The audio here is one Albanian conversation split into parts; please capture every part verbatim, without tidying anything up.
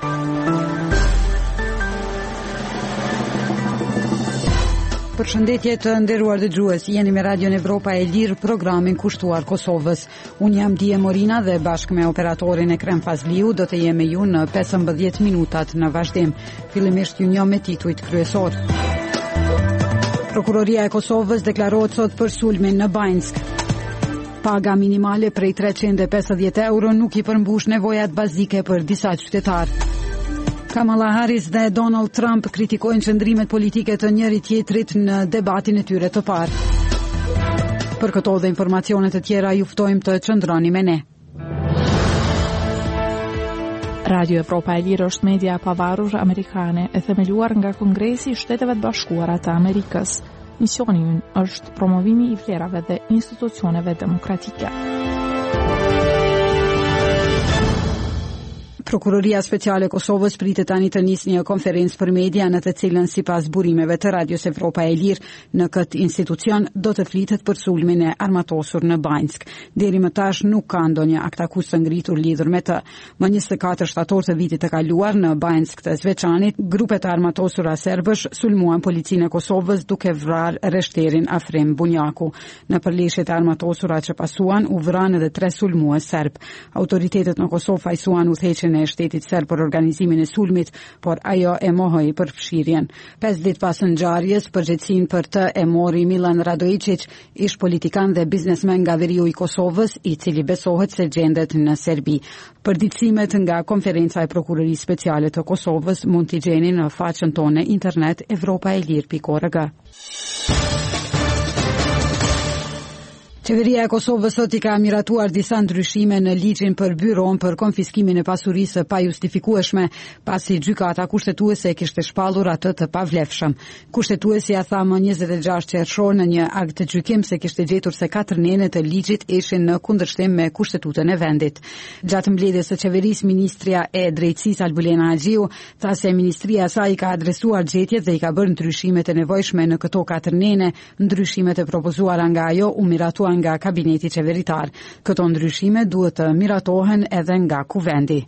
Përshëndetje të nderuar dëgjues, jeni me Radion Evropa e Lirë, programin kushtuar Kosovës. Unë jam Dije Morina dhe bashkë me operatorin Ekrem Fazliu do të jemi ju në pesëmbëdhjetë minutat në vazhdim. Fillimisht ju njoh me titujt kryesor. Prokuroria e Kosovës deklarohet sot për sulmin në Banjsk. Paga minimale prej treqind e pesëdhjetë euro nuk i përmbush nevojat bazike për disa qytetarë. Kamala Harris dhe Donald Trump kritikojnë qëndrimet politike të njëri tjetrit në debatin e tyre të parë. Për këto dhe informacionet të tjera ju ftojmë të qëndroni me ne. Radio Evropa e Lirë është media e pavarur amerikane e themeluar nga Kongresi i Shteteve të Bashkuara të Amerikës. Misioni i ynë është promovimi i vlerave dhe institucioneve demokratike. Prokuroria Speciale e Kosovës pritet tani të nisë një konferencë për media në të cilën sipas burimeve të Radios Evropa e Lirë në këtë institucion do të flitet për sulmin e armatosur në Banjsk. Deri më tash nuk ka ndonjë akt akuz të ngritur lidhur me të. Më njëzet e katër shtator të vitit të kaluar në Banjsk të Zveçanit, grupet e armatosura serbësh sulmuan policinë e Kosovës duke vrarë reshterin Afrim Bunjaku. Në përleshjet e armatosura që pasuan u vranë edhe tre sulmues serb. Autoritetet në Kosovë fajsuan udhëheqjen e shtetit serb për organizimin e sulmit, por ajo e mohoi për fshirjen. Pesë ditë pas ngjarjes, përgjegjësinë për të e mori Milan Radojičić, ish politikan dhe biznesmen nga veriu i Kosovës, i cili besohet se gjendet në Serbi. Përditësimet nga konferenca e Prokurorisë Speciale të Kosovës mund t'i gjeni në faqen tonë internet evropa e lirë pikë org. Qeveria e Kosovës sot i ka miratuar disa ndryshime në ligjin për byron për konfiskimin e pasurisë pa justifikueshme, pasi gjykata kushtetuese e kishte shpallur atë të pavlefshëm. Kushtetuesi ja tha më njëzet e gjashtë qershor në një akt të gjykim se kishte gjetur se katër nene të ligjit ishin në kundërshtim me kushtetutën e vendit. Gjatë mbledhjes së qeverisë, ministria e drejtësisë Albulena Haxhiu tha se ministria e saj ka adresuar gjetjet dhe i ka bërë ndryshimet e nevojshme në këto katër nene. Ndryshimet e propozuara nga ajo u miratuan nga kabineti qeveritar. Këto ndryshime duhet të miratohen edhe nga kuvendi.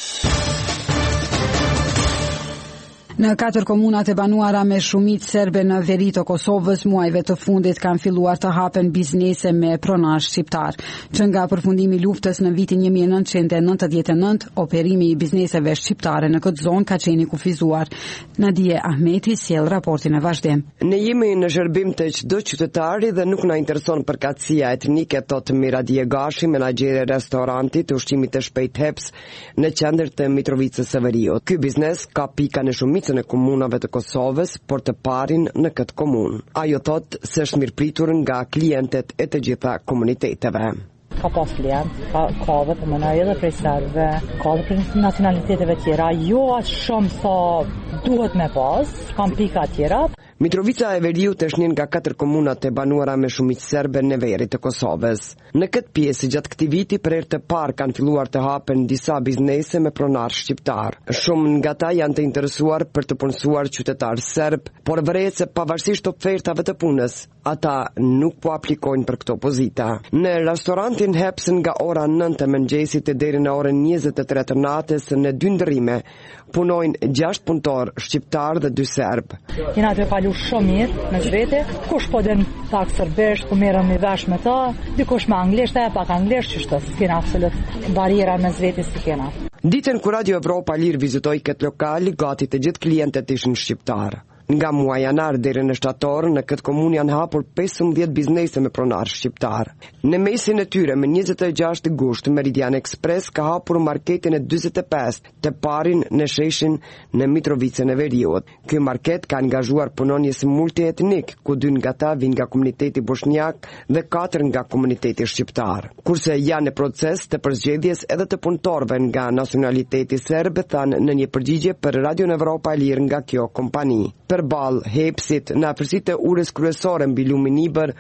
Në katër komunat e banuara me shumicë serbe në veri të Kosovës, muajve të fundit kanë filluar të hapen biznese me pronarë shqiptar. Që nga përfundimi i luftës në vitin një mijë e nëntëqind e nëntëdhjetë e nëntë, operimi i bizneseve shqiptare në këtë zonë ka qenë i kufizuar. Nadije Ahmeti sjell raportin e vazhdim. Ne jemi në shërbim të çdo qytetari dhe nuk na intereson përkatësia etnike, thot Miradije Gashi, menaxhere e restorantit të ushqimit të shpejt Heps në qendër të Mitrovicës së Veriut. Ky biznes ka pika në shumicën e komunave të Kosovës, por të parin në këtë komunë. Ajo thot se është mirëpritur nga klientët e të gjitha komuniteteve. Ka pas klient, ka ka dhe përmëna edhe prej serbëve, ka dhe prej nacionaliteteve tjera, jo aq shumë sa duhet me pas, kam pika tjera. Mitrovica e Veriut është një nga katër komunat e banuara me shumicë serbe në veri të Kosovës. Në këtë pjesë, gjatë këtij viti, për herë të parë kanë filluar të hapen disa biznese me pronar shqiptar. Shumë nga ta janë të interesuar për të punësuar qytetar serb, por vëret se pavarësisht ofertave të punës, ata nuk po aplikojnë për këto pozita. Në restorantin Heps nga ora nëntë e mëngjesit deri në orën njëzet e tre të natës në dy ndërrime punojnë gjashtë punëtor shqiptar dhe dy serb. Jena të kalu shumë mirë me zvete, kush po den pak serbesht, po merrem i vesh me ta, dikush me anglisht, e pak anglisht, që shtë, s'kena absolut bariera me zvete s'kena. Ditën kur Radio Evropa Lirë vizitoi këtë lokal, gati të gjithë klientët ishin shqiptar. Nga muaj janar deri në shtator, në këtë komunë janë hapur pesëmbëdhjetë biznese me pronar shqiptar. Në mesin e tyre, me njëzet e gjashtë gusht, Meridian Express ka hapur marketin e dyzet e pesë, të parin në sheshin në Mitrovicën e Veriut. Ky market ka angazhuar punonjës multietnik, ku dy nga ta vijnë nga komuniteti bosnjak dhe katër nga komuniteti shqiptar. Kurse janë në proces të përzgjedhjes edhe të punëtorëve nga nacionaliteti serb, thanë në një përgjigje për Radio Evropa Lirë nga kjo kompani. Përballë Hepsit, në afërsitë e urës kryesore mbi lumin Ibër,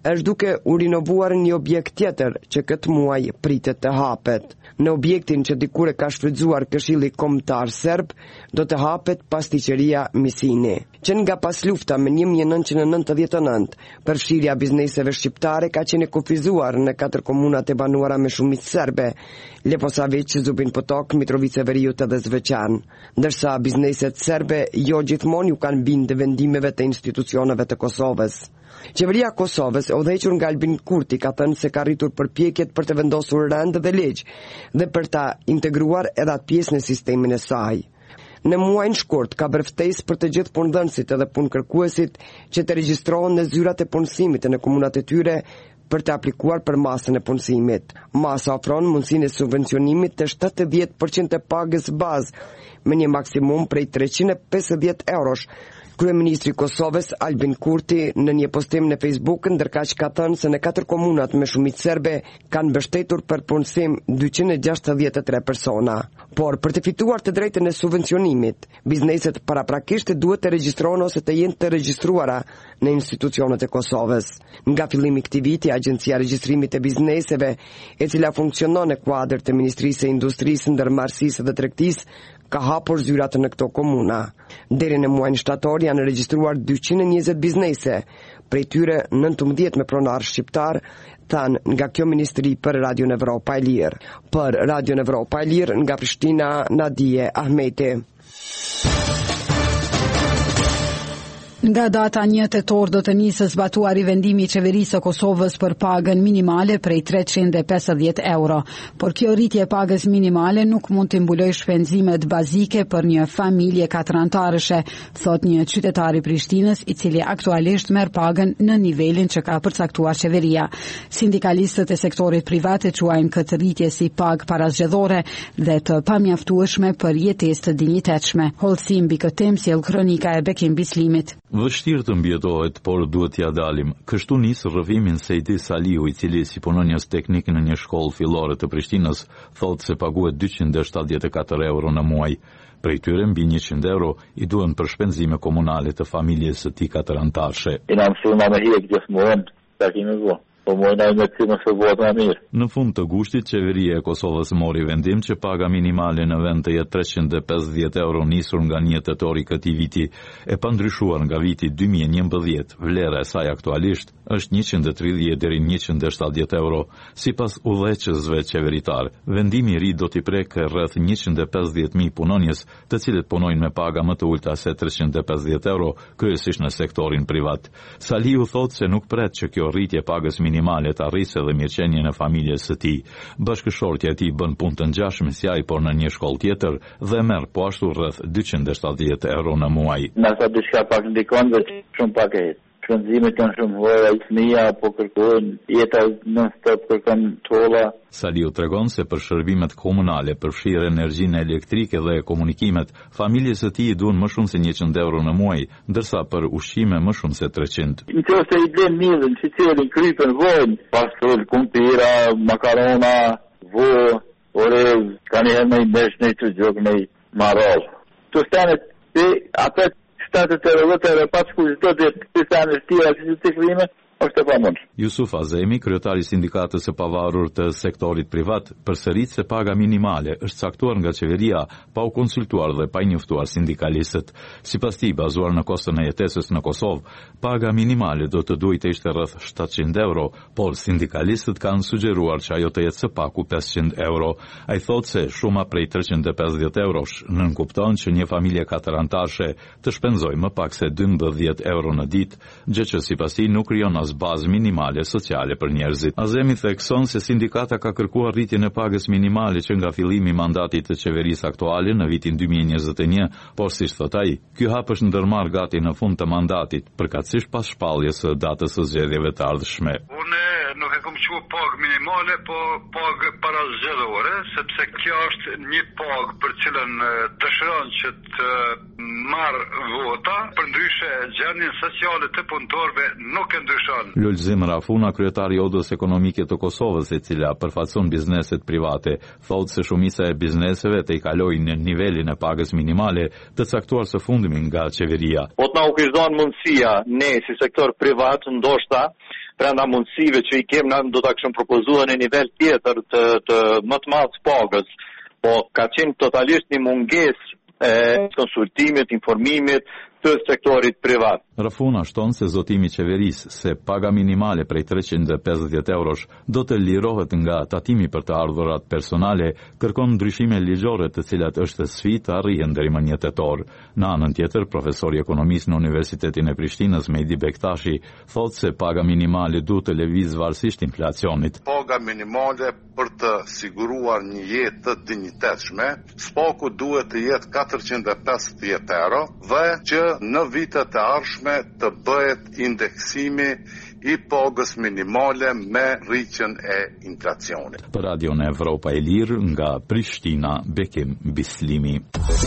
është duke u rinovuar një objekt tjetër që këtë muaj pritet të hapet. Në objektin që dikur e ka shfrytzuar Këshilli Kombëtar Serb, do të hapet pasticqeria Misini, që nga pas lufta me një mijë e nëntëqind e nëntëdhjetë e nëntë, përfshirja bizneseve shqiptare ka qenë kufizuar në katër komunat e banuara me shumicë serbe, Leposavić, Zubin Potok, Mitrovica Veriut dhe Zvečan, ndërsa bizneset serbe jo gjithmonë ju kanë bindë vendimeve të institucioneve të Kosovës. Qeveria e Kosovës, e udhëhequr nga Albin Kurti, ka thënë se ka rritur përpjekjet për të vendosur rend dhe ligj dhe për ta integruar edhe atë pjesë në sistemin e saj. Në muajin shkurt ka bërë ftesë për të gjithë punëdhënësit edhe punëkërkuesit që të regjistrohen në zyrat e punësimit në komunat e tyre për të aplikuar për masën e punësimit. Masa ofron mundësinë e subvencionimit të shtatëdhjetë përqind të pagës bazë me një maksimum prej treqind e pesëdhjetë eurosh. Kryeministri i Kosovës Albin Kurti në një postim në Facebook ndërkaq ka thënë se në katër komunat me shumicë serbe kanë mbështetur për punësim dyqind e gjashtëdhjetë e tre persona. Por për të fituar të drejtën e subvencionimit, bizneset paraprakisht duhet të regjistrohen ose të jenë të regjistruara në institucionet e Kosovës. Nga fillimi i këtij viti, Agjencia e Regjistrimit të Bizneseve, e cila funksionon në kuadër të Ministrisë së Industrisë, Ndërmarrësisë dhe Tregtisë, ka hapur zyrat në këto komuna. Deri në muajin shtator janë regjistruar dyqind e njëzet biznese, prej tyre nëntëmbëdhjetë me pronar shqiptar, than nga kjo ministri për Radio Evropa e Lirë. Për Radio Evropa e Lirë nga Prishtina, Nadije Ahmeti. Nga data një tetor do të nisë zbatuari vendimi i qeverisë së Kosovës për pagën minimale prej treqind e pesëdhjetë euro, por kjo rritje e pagës minimale nuk mund të mbulojë shpenzimet bazike për një familje katërantarëshe, thot një qytetar i Prishtinës, i cili aktualisht merr pagën në nivelin që ka përcaktuar qeveria. Sindikalistët e sektorit privat e quajnë këtë rritje si pagë parazgjedhore dhe të pamjaftueshme për jetesë të dinjitetshme. Hollësi mbi këtë temë sjell kronika e Bekim Bislimit. Vështirë të mbjetohet, por duhet t'ja dalim. Kështu nis rrëfimin Sejdi Salihu, i cili si punonjës teknik në një shkollë fillore të Prishtinës, thotë se paguhet dyqind e shtatëdhjetë e katër euro në muaj. Prej tyre mbi njëqind euro i duhen për shpenzime komunale të familjes së tij katërantarshe. Ina mësuar me hirë gjithmonë, ta kemi vë. Po mojna me të më shërbot më mirë. Në fund të gushtit, qeveria e Kosovës mori vendim që paga minimale në vend të jetë treqind e pesëdhjetë euro nisur nga një tetor i këtij viti e pandryshuar nga viti dy mijë e njëmbëdhjetë. Vlera e saj aktualisht është njëqind e tridhjetë deri në njëqind e shtatëdhjetë euro, sipas udhëheqësve qeveritar. Vendimi i ri do t'i prekë rreth njëqind e pesëdhjetë mijë punonjës, të cilët punojnë me paga më të ulta se treqind e pesëdhjetë euro, kryesisht në sektorin privat. Salihu thotë se nuk pret që kjo rritje pagës minimale të arrisë dhe mirëqenien e familjes së tij. Bashkëshortja e tij bën punë të ngjashme si ai, por në një shkollë tjetër dhe merr po ashtu rreth dyqind e shtatëdhjetë euro në muaj. Nëse diçka pak ndikon vetë shumë pak e shpenzimet janë shumë vëra, fëmia apo kërkojnë jeta non-stop kërkon tolla. Saliu tregon se për shërbimet komunale, përfshirë energjinë elektrike dhe komunikimet, familjes së tij duhen më shumë se njëqind euro në muaj, ndërsa për ushqime më shumë se treqind. Nëse i blen mirën, çicërin, krypën, vojnë, pastor, kumpira, makarona, vo, orez, kanë herë me besh në të gjok në marol. Të stanet te atë shtatë të rrotave pas kush do të të stanet tira që të krime. Jusuf Azemi, kryetari i sindikatës së pavarur të sektorit privat, përsërit se paga minimale është caktuar nga qeveria pa u konsultuar dhe pa i njoftuar sindikalistët. Sipas tij, bazuar në kostën e jetesës në Kosovë, paga minimale do të duhet të ishte rreth shtatëqind euro, por sindikalistët kanë sugjeruar që ajo të jetë së paku pesëqind euro. Ai thotë se shuma prej treqind e pesëdhjetë eurosh nënkupton që një familje katërantarshe të shpenzojë më pak se dymbëdhjetë euro në ditë, gjë që sipas tij nuk krijon as bazë minimale sociale për njerëzit. Azemi thekson se sindikata ka kërkuar rritjen e pagës minimale që nga fillimi i mandatit të qeverisë aktuale në vitin dy mijë e njëzet e një, por siç thot ai, ky hap është ndërmarr gati në fund të mandatit, përkatësisht pas shpalljes së datës së zgjedhjeve të ardhshme. Unë nuk e kam thënë pagë minimale, po pagë parazgjedhore, sepse kjo është një pagë për cilën dëshiron që të marr vota, përndryshe gjendjen sociale të punëtorëve nuk e ndryshon. Lulzim Rafuna, kryetari i Odës Ekonomike të Kosovës, e cila përfaqëson bizneset private, thotë se shumica e bizneseve të i kalojnë në nivelin e pagës minimale të caktuar së fundmi nga qeveria. Po të na u kishte dhënë mundësia ne si sektor privat, ndoshta brenda mundësive që i kemë, na do ta kishim propozuar në nivel tjetër të, të më të madh pagës, po ka qenë totalisht një mungesë e konsultimit, informimit të sektorit privat. Rafuna shton se zotimi qeverisë se paga minimale prej treqind e pesëdhjetë eurosh do të lirohet nga tatimi për të ardhurat personale, kërkon ndryshime ligjore të cilat është sfidë të arrihen deri më një tetor. Në anën tjetër, profesori ekonomisë në Universitetin e Prishtinës Mehdi Bektashi thotë se paga minimale duhet të lëvizë varësisht inflacionit. Paga minimale për të siguruar një jetë të dinjitetshme, spaku duhet të jetë katërqind e pesëdhjetë euro dhe që në vitet e ardhshme të bëhet indeksimi i pagës minimale me rritjen e inflacionit. Për Radion Evropa e Lirë nga Prishtina, Bekim Bislimi.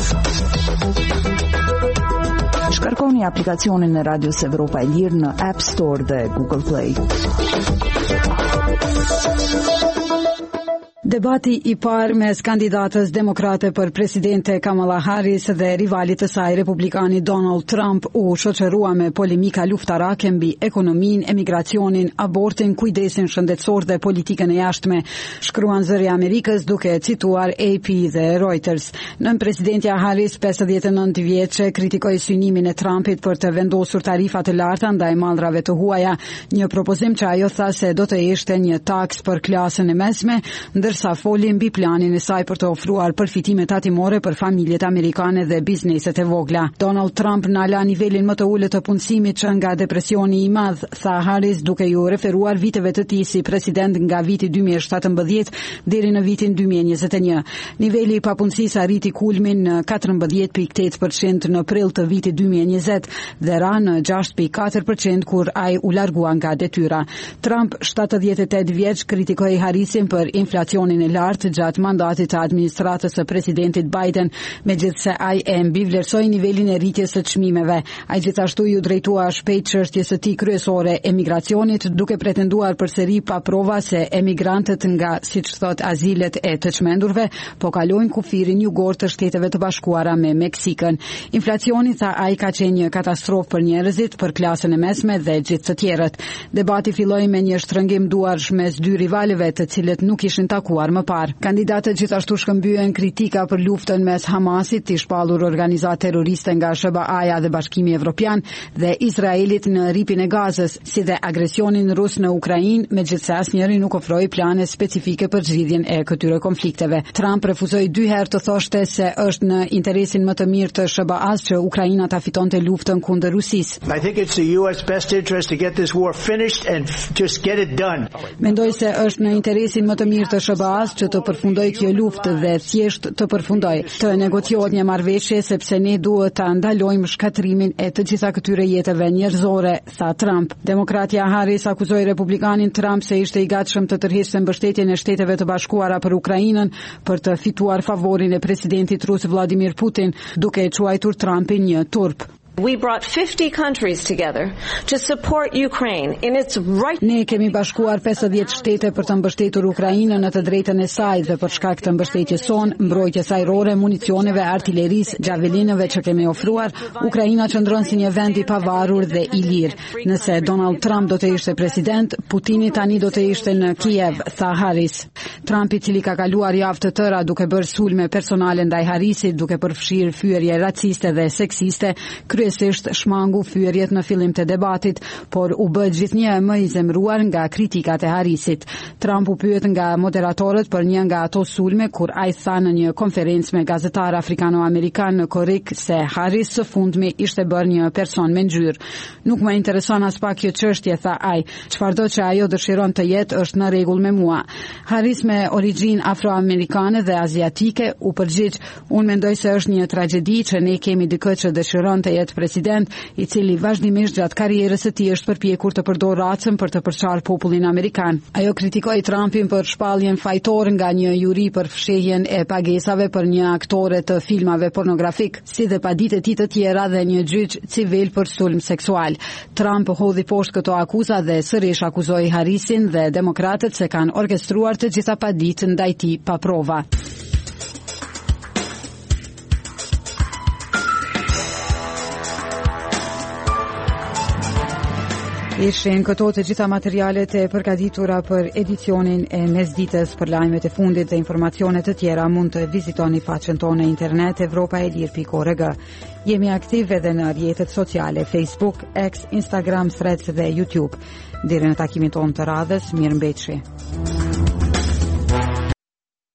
Shkarkoni aplikacionin e Radios Evropa e Lirë në App Store dhe Google Play. Debati i parë mes kandidatës demokrate për presidente Kamala Harris dhe rivalit të saj republikani Donald Trump u shoqërua me polemika luftarake mbi ekonominë, emigracionin, abortin, kujdesin shëndetësor dhe politikën e jashtme, shkruan Zëri i Amerikës duke cituar A P dhe Reuters. Nën presidentja Harris, pesëdhjetë e nëntë vjeçe, kritikoi synimin e Trumpit për të vendosur tarifa të larta ndaj mallrave të huaja, një propozim që ajo tha se do të ishte një taks për klasën e mesme, ndër sa foli mbi planin e saj për të ofruar përfitime tatimore për familjet amerikane dhe bizneset e vogla. Donald Trump nala nivelin më të ulët të punësimit që nga depresioni i madh, tha Harris duke ju referuar viteve të tij si president nga viti dy mijë e shtatëmbëdhjetë deri në vitin dy mijë e njëzet e një. Niveli i papunësisë arriti kulmin në katërmbëdhjetë pikë tetë përqind në prill të vitit dy mijë e njëzet dhe ra në gjashtë pikë katër përqind kur ai u largua nga detyra. Trump, shtatëdhjetë e tetë vjeç, kritikoi Harrisin për inflacion e lartë gjatë mandatit të administratës së presidentit Biden, megjithse ai e mbivlerësoi nivelin e rritjes së çmimeve. Ai gjithashtu ju drejtua shpejt çështjes së tij kryesore, emigracionit, duke pretenduar përsëri pa prova se emigrantët nga, siç thot, azilet e të çmendurve po kalojnë kufirin jugor të Shteteve të Bashkuara me Meksikën. Inflacioni, tha ai, ka qenë një katastrofë për njerëzit, për klasën e mesme dhe gjithë të tjerët. Debati filloi me një shtrëngim duarsh mes dy rivalëve, të cilët nuk ishin takuar më parë. Kandidatët gjithashtu shkëmbyen kritika për luftën mes Hamasit, të shpallur organizatë terroriste nga S B A-ja dhe Bashkimi Evropian, dhe Izraelit në ripin e Gazës, si dhe agresionin rus në Ukrainë, megjithse asnjëri nuk ofroi plane specifike për zgjidhjen e këtyre konflikteve. Trump refuzoi dy herë të thoshte se është në interesin më të mirë të S B A-s që Ukraina ta fitonte luftën kundër Rusisë. I think it's the U S best interest to get this war finished and just get it done. Mendoj se është në interesin më të mirë të S B A-s që të përfundoj kjo luftë dhe thjesht të përfundoj. Të negociohet një marrëveshje sepse ne duhet ta ndalojmë shkatrimin e të gjitha këtyre jetëve njerëzore, tha Trump. Demokratja Harris akuzoi republikanin Trump se ishte i gatshëm të tërheqëse mbështetjen e Shteteve të Bashkuara për Ukrainën për të fituar favorin e presidentit rus Vladimir Putin, duke e quajtur Trumpin një turp. We brought fifty countries together to support Ukraine in its right. Ne kemi bashkuar pesëdhjetë shtete për të mbështetur Ukrainën në të drejtën e saj dhe për shkak të mbështetjes sonë, mbrojtjes ajrore, municioneve, artillerisë, xhavelinëve që kemi ofruar, Ukraina qëndron si një vend i pavarur dhe i lirë. Nëse Donald Trump do të ishte president, Putini tani do të ishte në Kiev, tha Harris. Trump, i cili ka kaluar javë të tëra duke bërë sulme personale ndaj Harrisit, duke përfshirë fyerje raciste dhe seksiste, kryesisht shmangu fyerjet në fillim të debatit, por u bë gjithnjë më i zemëruar nga kritikat e Harrisit. Trump u pyet nga moderatorët për një nga ato sulme kur ai tha në një konferencë me gazetar afrikano-amerikan në Korrik se Harris së fundmi ishte bërë një person me ngjyrë. Nuk më intereson as pak kjo çështje, tha ai. Çfarëdo që ajo dëshiron të jetë është në rregull me mua. Harris, me origjinë afroamerikane dhe aziatike, u përgjigj: "Unë mendoj se është një tragjedi që ne kemi dikë që dëshiron të jetë president, i cili vazhdimisht gjatë karrierës së tij është përpjekur të përdorë racën për të përçarë popullin amerikan. Ajo kritikoi Trumpin për shpalljen fajtor nga një juri për fshehjen e pagesave për një aktore të filmave pornografik, si dhe paditët e tij të tjera dhe një gjyq civil për sulm seksual. Trump hodhi poshtë këto akuza dhe sërish akuzoi Harrisin dhe demokratët se kanë orkestruar të gjitha paditë ndaj tij pa prova. Ishin këto të gjitha materialet e përgatitura për edicionin e mesditës. Për lajmet e fundit dhe informacionet të tjera mund të vizitoni faqen tonë në internet evropaelir pikë org. Jemi aktiv edhe në rrjetet sociale Facebook, X, Instagram, Threads dhe YouTube. Deri në takimin tonë të radhës, mirëmbëjtje.